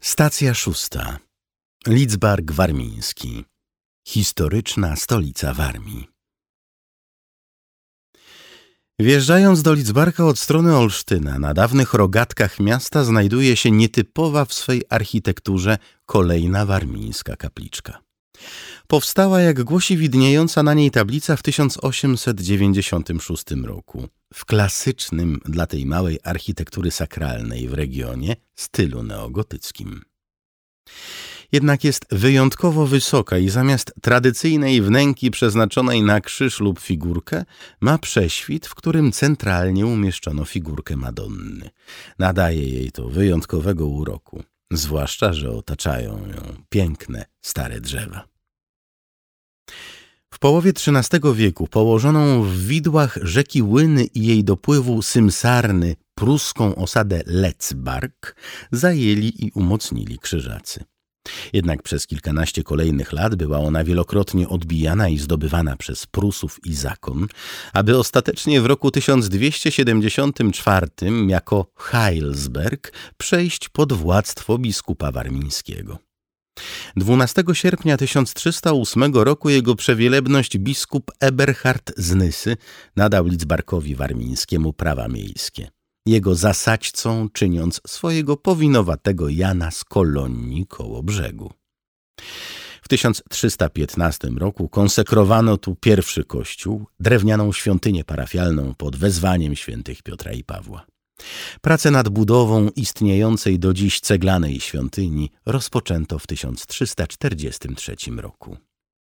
Stacja 6. Lidzbark Warmiński. Historyczna stolica Warmii. Wjeżdżając do Lidzbarka od strony Olsztyna, na dawnych rogatkach miasta znajduje się nietypowa w swej architekturze kolejna warmińska kapliczka. Powstała, jak głosi widniejąca na niej tablica, w 1896 roku, w klasycznym dla tej małej architektury sakralnej w regionie stylu neogotyckim. Jednak jest wyjątkowo wysoka i zamiast tradycyjnej wnęki przeznaczonej na krzyż lub figurkę ma prześwit, w którym centralnie umieszczono figurkę Madonny. Nadaje jej to wyjątkowego uroku, zwłaszcza że otaczają ją piękne, stare drzewa. W połowie XIII wieku położoną w widłach rzeki Łyny i jej dopływu Symsarny pruską osadę Letzbark zajęli i umocnili Krzyżacy. Jednak przez kilkanaście kolejnych lat była ona wielokrotnie odbijana i zdobywana przez Prusów i zakon, aby ostatecznie w roku 1274 jako Heilsberg przejść pod władztwo biskupa warmińskiego. 12 sierpnia 1308 roku jego przewielebność biskup Eberhard z Nysy nadał Lidzbarkowi warmińskiemu prawa miejskie, jego zasadźcą czyniąc swojego powinowatego Jana z Kolonii koło brzegu. W 1315 roku konsekrowano tu pierwszy kościół, drewnianą świątynię parafialną pod wezwaniem świętych Piotra i Pawła. Pracę nad budową istniejącej do dziś ceglanej świątyni rozpoczęto w 1343 roku.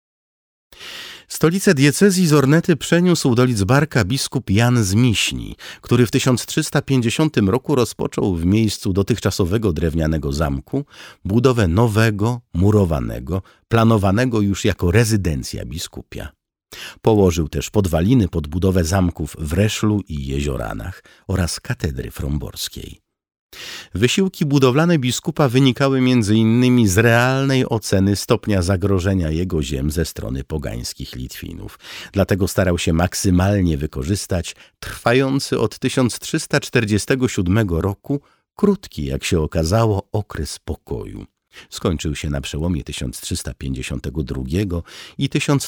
Stolicę diecezji z Ornety przeniósł do Lidzbarka biskup Jan z Miśni, który w 1350 roku rozpoczął w miejscu dotychczasowego drewnianego zamku budowę nowego, murowanego, planowanego już jako rezydencja biskupia. Położył też podwaliny pod budowę zamków w Reszlu i Jezioranach oraz katedry fromborskiej. Wysiłki budowlane biskupa wynikały m.in. z realnej oceny stopnia zagrożenia jego ziem ze strony pogańskich Litwinów. Dlatego starał się maksymalnie wykorzystać trwający od 1347 roku krótki, jak się okazało, okres pokoju. Skończył się na przełomie 1352 i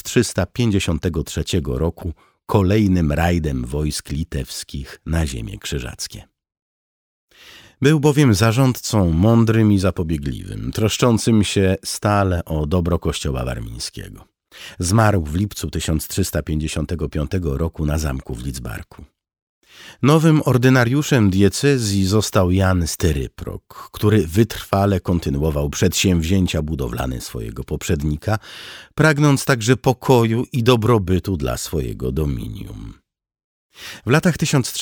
1353 roku kolejnym rajdem wojsk litewskich na ziemię krzyżackie. Był bowiem zarządcą mądrym i zapobiegliwym, troszczącym się stale o dobro kościoła warmińskiego. Zmarł w lipcu 1355 roku na zamku w Lidzbarku. Nowym ordynariuszem diecezji został Jan Styryprok, który wytrwale kontynuował przedsięwzięcia budowlane swojego poprzednika, pragnąc także pokoju i dobrobytu dla swojego dominium. W latach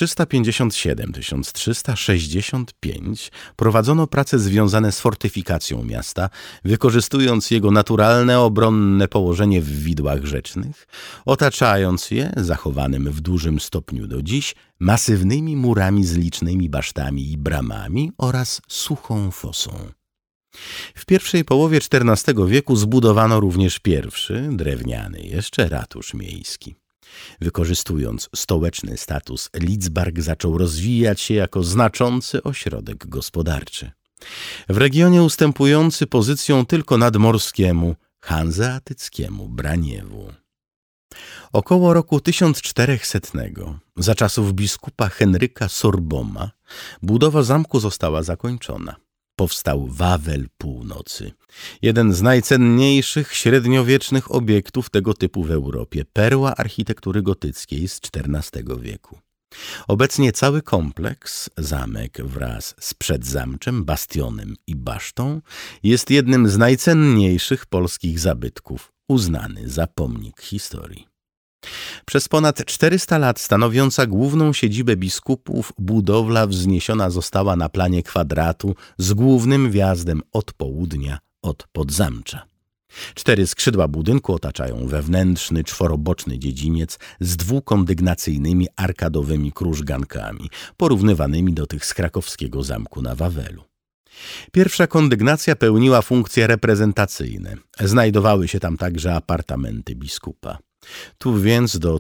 1357–1365 prowadzono prace związane z fortyfikacją miasta, wykorzystując jego naturalne obronne położenie w widłach rzecznych, otaczając je, zachowanym w dużym stopniu do dziś, masywnymi murami z licznymi basztami i bramami oraz suchą fosą. W pierwszej połowie XIV wieku zbudowano również pierwszy, drewniany jeszcze, ratusz miejski. Wykorzystując stołeczny status, Lidzbark zaczął rozwijać się jako znaczący ośrodek gospodarczy. W regionie ustępujący pozycją tylko nadmorskiemu, hanzeatyckiemu Braniewu. Około roku 1400, za czasów biskupa Henryka Sorboma, budowa zamku została zakończona. Powstał Wawel Północy, jeden z najcenniejszych średniowiecznych obiektów tego typu w Europie, perła architektury gotyckiej z XIV wieku. Obecnie cały kompleks, zamek wraz z przedzamczem, bastionem i basztą, jest jednym z najcenniejszych polskich zabytków, uznany za pomnik historii. Przez ponad 400 lat stanowiąca główną siedzibę biskupów budowla wzniesiona została na planie kwadratu z głównym wjazdem od południa, od podzamcza. 4 skrzydła budynku otaczają wewnętrzny, czworoboczny dziedziniec z dwukondygnacyjnymi arkadowymi krużgankami, porównywanymi do tych z krakowskiego zamku na Wawelu. Pierwsza kondygnacja pełniła funkcje reprezentacyjne. Znajdowały się tam także apartamenty biskupa. Tu więc do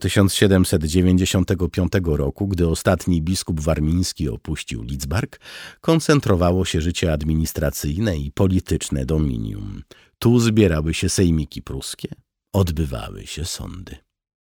1795 roku, gdy ostatni biskup warmiński opuścił Lidzbark, koncentrowało się życie administracyjne i polityczne dominium. Tu zbierały się sejmiki pruskie, odbywały się sądy.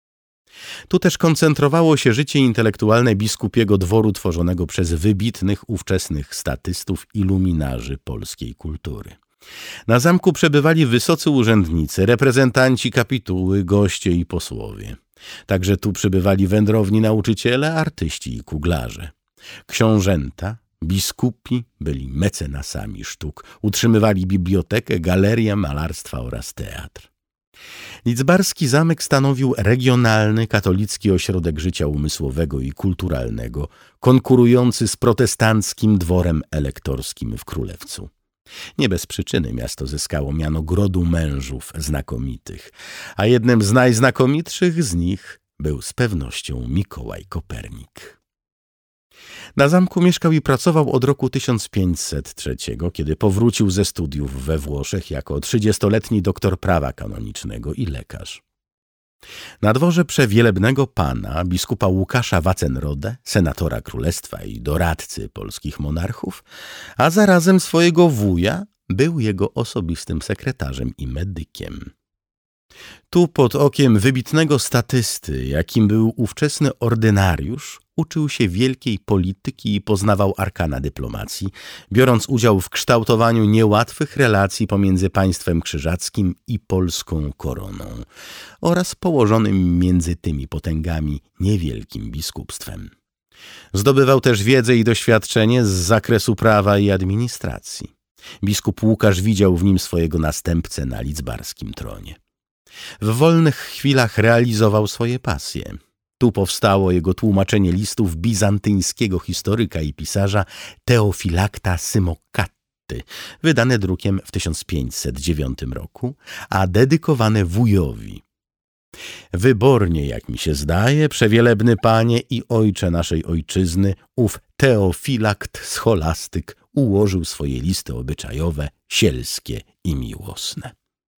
Tu też koncentrowało się życie intelektualne biskupiego dworu tworzonego przez wybitnych ówczesnych statystów i luminarzy polskiej kultury. Na zamku przebywali wysocy urzędnicy, reprezentanci kapituły, goście i posłowie. Także tu przybywali wędrowni nauczyciele, artyści i kuglarze. Książęta, biskupi byli mecenasami sztuk, utrzymywali bibliotekę, galerię malarstwa oraz teatr. Lidzbarski zamek stanowił regionalny katolicki ośrodek życia umysłowego i kulturalnego, konkurujący z protestanckim dworem elektorskim w Królewcu. Nie bez przyczyny miasto zyskało miano grodu mężów znakomitych, a jednym z najznakomitszych z nich był z pewnością Mikołaj Kopernik. Na zamku mieszkał i pracował od roku 1503, kiedy powrócił ze studiów we Włoszech jako 30-letni doktor prawa kanonicznego i lekarz. Na dworze przewielebnego pana, biskupa Łukasza Wacenrodę, senatora królestwa i doradcy polskich monarchów, a zarazem swojego wuja, był jego osobistym sekretarzem i medykiem. Tu pod okiem wybitnego statysty, jakim był ówczesny ordynariusz, uczył się wielkiej polityki i poznawał arkana dyplomacji, biorąc udział w kształtowaniu niełatwych relacji pomiędzy państwem krzyżackim i polską koroną oraz położonym między tymi potęgami niewielkim biskupstwem. Zdobywał też wiedzę i doświadczenie z zakresu prawa i administracji. Biskup Łukasz widział w nim swojego następcę na lidzbarskim tronie. W wolnych chwilach realizował swoje pasje. Tu powstało jego tłumaczenie listów bizantyńskiego historyka i pisarza Teofilakta Symokatty, wydane drukiem w 1509 roku, a dedykowane wujowi. Wybornie, jak mi się zdaje, przewielebny panie i ojcze naszej ojczyzny, ów Teofilakt scholastyk ułożył swoje listy obyczajowe, sielskie i miłosne.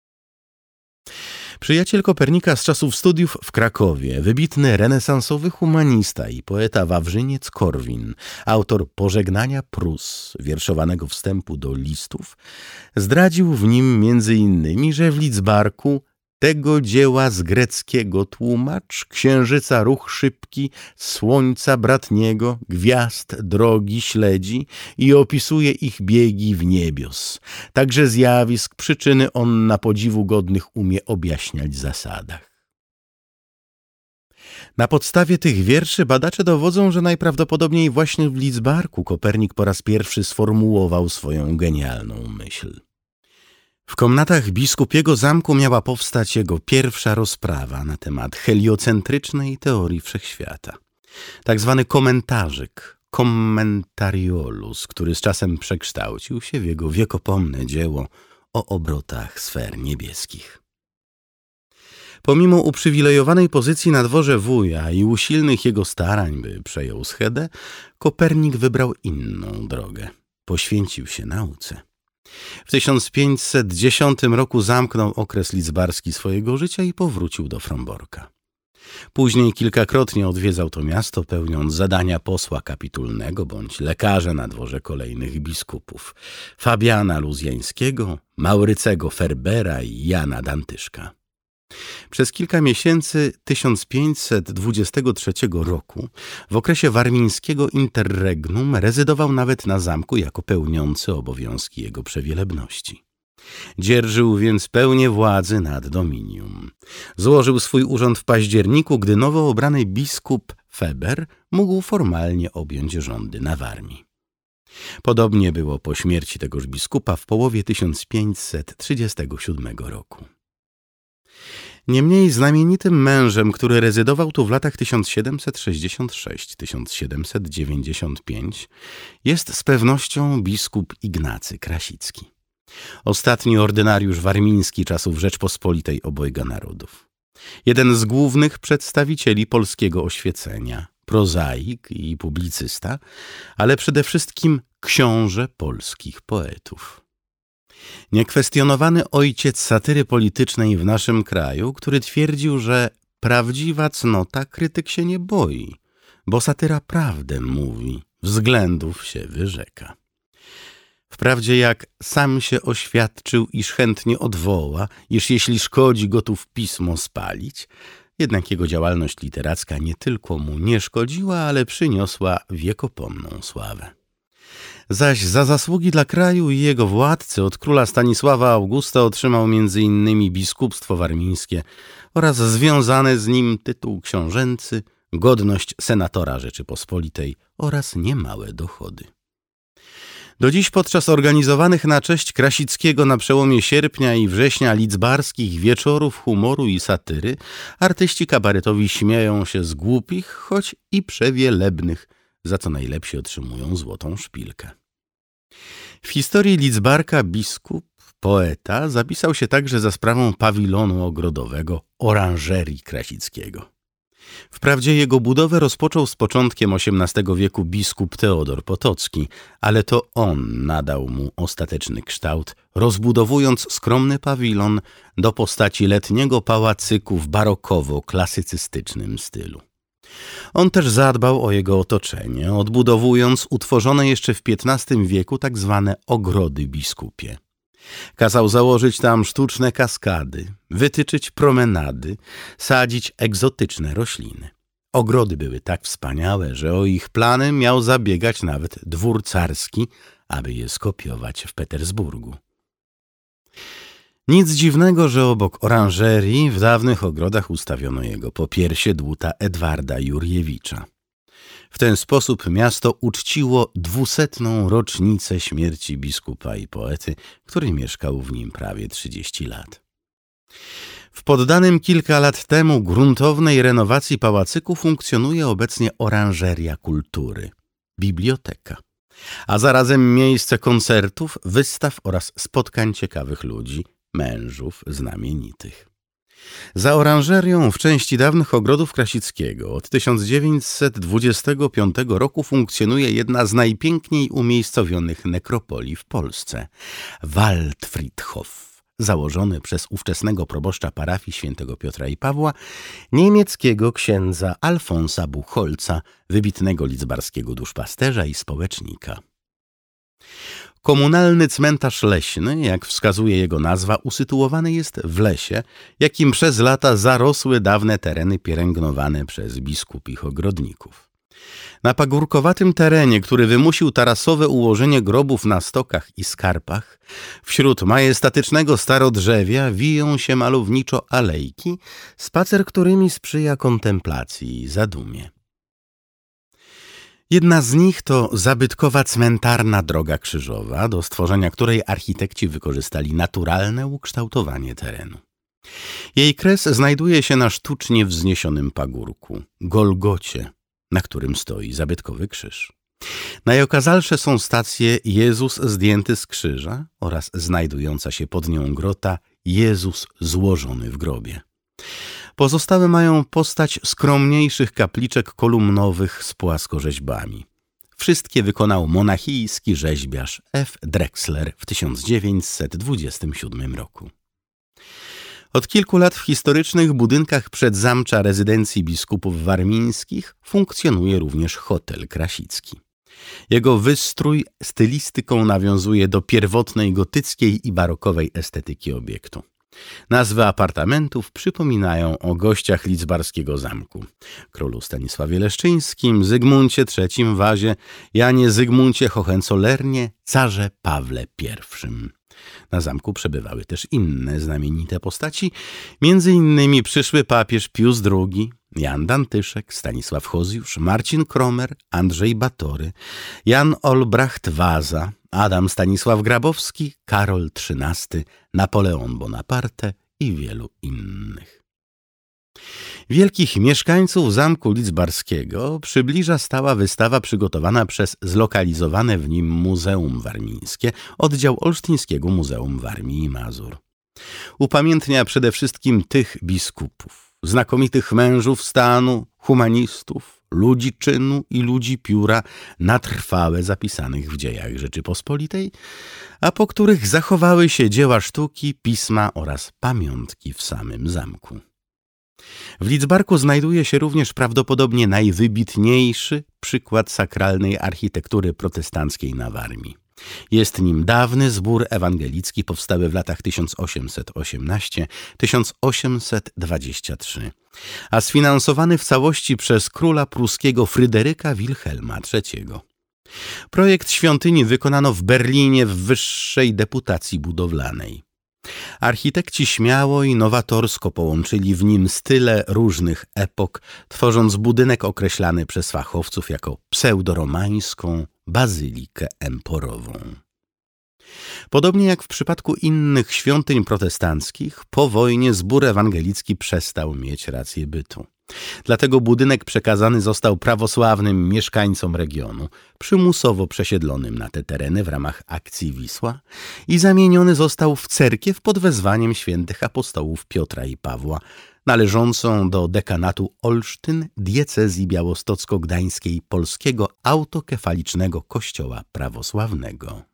Przyjaciel Kopernika z czasów studiów w Krakowie, wybitny renesansowy humanista i poeta Wawrzyniec Korwin, autor Pożegnania Prus, wierszowanego wstępu do listów, zdradził w nim między innymi, że w Lidzbarku tego dzieła z greckiego tłumacz, księżyca ruch szybki, słońca bratniego, gwiazd drogi śledzi i opisuje ich biegi w niebios. Także zjawisk, przyczyny on na podziwu godnych umie objaśniać w zasadach. Na podstawie tych wierszy badacze dowodzą, że najprawdopodobniej właśnie w Lidzbarku Kopernik po raz pierwszy sformułował swoją genialną myśl. W komnatach biskupiego zamku miała powstać jego pierwsza rozprawa na temat heliocentrycznej teorii wszechświata. Tak zwany komentarzyk, commentariolus, który z czasem przekształcił się w jego wiekopomne dzieło o obrotach sfer niebieskich. Pomimo uprzywilejowanej pozycji na dworze wuja i usilnych jego starań, by przejął schedę, Kopernik wybrał inną drogę. Poświęcił się nauce. W 1510 roku zamknął okres lidzbarski swojego życia i powrócił do Fromborka. Później kilkakrotnie odwiedzał to miasto, pełniąc zadania posła kapitulnego bądź lekarza na dworze kolejnych biskupów Fabiana Luzjańskiego, Maurycego Ferbera i Jana Dantyszka. Przez kilka miesięcy 1523 roku, w okresie warmińskiego interregnum, rezydował nawet na zamku jako pełniący obowiązki jego przewielebności. Dzierżył więc pełnię władzy nad dominium. Złożył swój urząd w październiku, gdy nowo obrany biskup Feber mógł formalnie objąć rządy na Warmii. Podobnie było po śmierci tegoż biskupa w połowie 1537 roku. Niemniej znamienitym mężem, który rezydował tu w latach 1766-1795, jest z pewnością biskup Ignacy Krasicki. Ostatni ordynariusz warmiński czasów Rzeczpospolitej obojga narodów. Jeden z głównych przedstawicieli polskiego oświecenia, prozaik i publicysta, ale przede wszystkim książę polskich poetów. Niekwestionowany ojciec satyry politycznej w naszym kraju, który twierdził, że prawdziwa cnota krytyk się nie boi, bo satyra prawdę mówi, względów się wyrzeka. Wprawdzie jak sam się oświadczył, iż chętnie odwoła, iż jeśli szkodzi, gotów pismo spalić, jednak jego działalność literacka nie tylko mu nie szkodziła, ale przyniosła wiekopomną sławę. Zaś za zasługi dla kraju i jego władcy od króla Stanisława Augusta otrzymał m.in. biskupstwo warmińskie oraz związany z nim tytuł książęcy, godność senatora Rzeczypospolitej oraz niemałe dochody. Do dziś podczas organizowanych na cześć Krasickiego na przełomie sierpnia i września lidzbarskich wieczorów humoru i satyry artyści kabaretowi śmieją się z głupich, choć i przewielebnych, za co najlepsi otrzymują złotą szpilkę. W historii Lidzbarka biskup, poeta, zapisał się także za sprawą pawilonu ogrodowego Oranżerii Krasickiego. Wprawdzie jego budowę rozpoczął z początkiem XVIII wieku biskup Teodor Potocki, ale to on nadał mu ostateczny kształt, rozbudowując skromny pawilon do postaci letniego pałacyku w barokowo-klasycystycznym stylu. On też zadbał o jego otoczenie, odbudowując utworzone jeszcze w XV wieku tak zwane ogrody biskupie. Kazał założyć tam sztuczne kaskady, wytyczyć promenady, sadzić egzotyczne rośliny. Ogrody były tak wspaniałe, że o ich plany miał zabiegać nawet dwór carski, aby je skopiować w Petersburgu. Nic dziwnego, że obok oranżerii w dawnych ogrodach ustawiono jego popiersie dłuta Edwarda Jurjewicza. W ten sposób miasto uczciło 200. rocznicę śmierci biskupa i poety, który mieszkał w nim prawie 30 lat. W poddanym kilka lat temu gruntownej renowacji pałacyku funkcjonuje obecnie oranżeria kultury, biblioteka, a zarazem miejsce koncertów, wystaw oraz spotkań ciekawych ludzi, mężów znamienitych. Za oranżerią w części dawnych ogrodów Krasickiego od 1925 roku funkcjonuje jedna z najpiękniej umiejscowionych nekropolii w Polsce – Waldfriedhof, założony przez ówczesnego proboszcza parafii świętego Piotra i Pawła, niemieckiego księdza Alfonsa Buchholza, wybitnego lidzbarskiego duszpasterza i społecznika. Komunalny cmentarz leśny, jak wskazuje jego nazwa, usytuowany jest w lesie, jakim przez lata zarosły dawne tereny pielęgnowane przez biskupich ogrodników. Na pagórkowatym terenie, który wymusił tarasowe ułożenie grobów na stokach i skarpach, wśród majestatycznego starodrzewia wiją się malowniczo alejki, spacer którymi sprzyja kontemplacji i zadumie. Jedna z nich to zabytkowa cmentarna droga krzyżowa, do stworzenia której architekci wykorzystali naturalne ukształtowanie terenu. Jej kres znajduje się na sztucznie wzniesionym pagórku, Golgocie, na którym stoi zabytkowy krzyż. Najokazalsze są stacje Jezus zdjęty z krzyża oraz znajdująca się pod nią grota Jezus złożony w grobie. Pozostałe mają postać skromniejszych kapliczek kolumnowych z płaskorzeźbami. Wszystkie wykonał monachijski rzeźbiarz F. Drexler w 1927 roku. Od kilku lat w historycznych budynkach przedzamcza rezydencji biskupów warmińskich funkcjonuje również hotel Krasicki. Jego wystrój stylistyką nawiązuje do pierwotnej gotyckiej i barokowej estetyki obiektu. Nazwy apartamentów przypominają o gościach lidzbarskiego zamku: królu Stanisławie Leszczyńskim, Zygmuncie III Wazie, Janie Zygmuncie Hohenzollernie, carze Pawle I. Na zamku przebywały też inne znamienite postaci, m.in. przyszły papież Pius II, Jan Dantyszek, Stanisław Hozjusz, Marcin Kromer, Andrzej Batory, Jan Olbracht Waza, Adam Stanisław Grabowski, Karol XIII, Napoleon Bonaparte i wielu innych. Wielkich mieszkańców zamku lidzbarskiego przybliża stała wystawa przygotowana przez zlokalizowane w nim Muzeum Warmińskie, oddział Olsztyńskiego Muzeum Warmii i Mazur. Upamiętnia przede wszystkim tych biskupów, znakomitych mężów stanu, humanistów, ludzi czynu i ludzi pióra na trwałe zapisanych w dziejach Rzeczypospolitej, a po których zachowały się dzieła sztuki, pisma oraz pamiątki w samym zamku. W Lidzbarku znajduje się również prawdopodobnie najwybitniejszy przykład sakralnej architektury protestanckiej na Warmii. Jest nim dawny zbór ewangelicki powstały w latach 1818-1823, a sfinansowany w całości przez króla pruskiego Fryderyka Wilhelma III. Projekt świątyni wykonano w Berlinie w wyższej deputacji budowlanej. Architekci śmiało i nowatorsko połączyli w nim style różnych epok, tworząc budynek określany przez fachowców jako pseudoromańską bazylikę emporową. Podobnie jak w przypadku innych świątyń protestanckich, po wojnie zbór ewangelicki przestał mieć rację bytu. Dlatego budynek przekazany został prawosławnym mieszkańcom regionu, przymusowo przesiedlonym na te tereny w ramach akcji Wisła i zamieniony został w cerkiew pod wezwaniem świętych apostołów Piotra i Pawła, należącą do dekanatu Olsztyn diecezji białostocko-gdańskiej Polskiego Autokefalicznego Kościoła Prawosławnego.